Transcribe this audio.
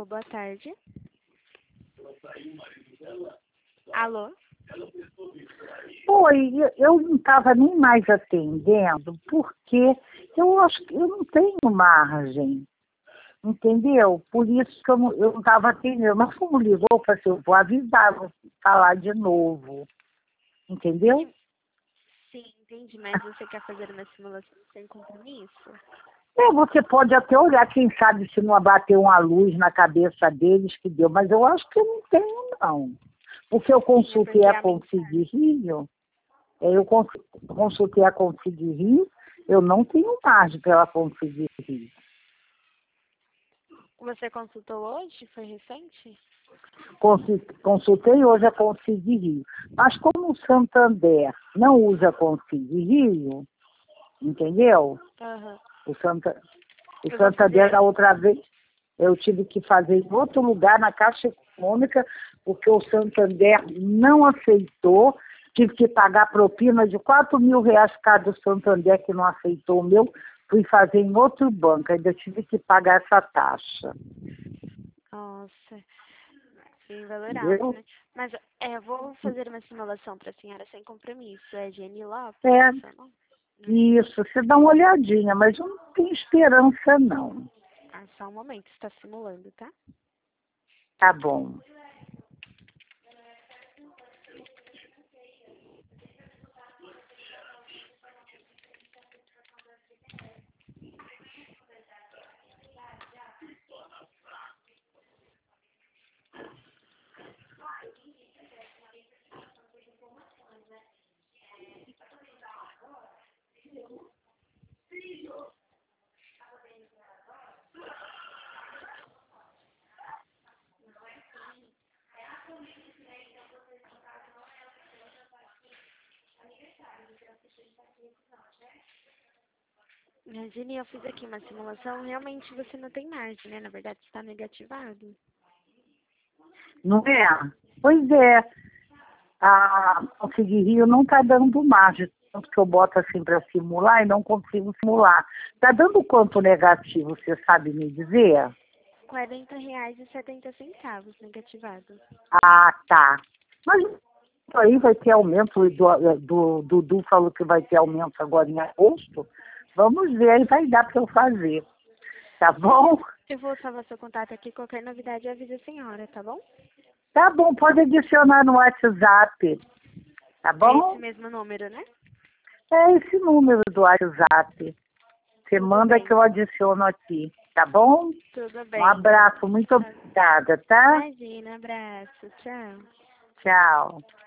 Alô, boa tarde. Alô? Oi, eu não estava nem mais atendendo, porque eu acho que eu não tenho margem, entendeu? Por isso que eu não estava atendendo. Mas como ligou, eu falei assim, eu vou avisar, vou falar de novo, entendeu? Sim, entendi, mas você quer fazer uma simulação sem compromisso? Você pode até olhar, quem sabe se não abateu uma luz na cabeça deles que deu, mas eu acho que eu não tenho, não. Porque eu consultei a Conselho Rio, consultei a Conselho Rio, eu não tenho margem pela Conselho Rio. Você consultou hoje? Foi recente? Consultei hoje a Conselho Rio. Mas como o Santander não usa Conselho Rio, entendeu? Aham. O Santander, da outra vez, eu tive que fazer em outro lugar, na Caixa Econômica, porque o Santander não aceitou. Tive que pagar propina de R$ 4.000 por causa do Santander, que não aceitou o meu. Fui fazer em outro banco, ainda tive que pagar essa taxa. Nossa, bem valorado, Entendeu? né? Mas eu vou fazer uma simulação para a senhora sem compromisso. É Jenny Lopes, É, seu nome? isso, você dá uma olhadinha, mas eu não tenho esperança, não. Ah, só um momento, está simulando, tá? Tá bom. Jenny, eu fiz aqui uma simulação. Realmente você não tem margem, né? Na verdade, está negativado. Não é? Pois é. A Conselho Rio não está dando margem, tanto que eu boto assim para simular e não consigo simular. Está dando quanto negativo, você sabe me dizer? R$ 40,70 negativado. Ah, tá. Mas isso aí vai ter aumento, o Dudu falou que vai ter aumento agora em agosto. Vamos ver, aí vai dar para eu fazer. Tá bom? Eu vou salvar seu contato aqui. Qualquer novidade, avisa a senhora, tá bom? Tá bom, pode adicionar no WhatsApp. Tá É esse bom? mesmo número, né? É esse número do WhatsApp. Você Tudo manda bem. que eu adiciono aqui. Tá bom? Tudo Um bem, então. abraço, muito obrigada, tá? Imagina, abraço. Tchau. Tchau.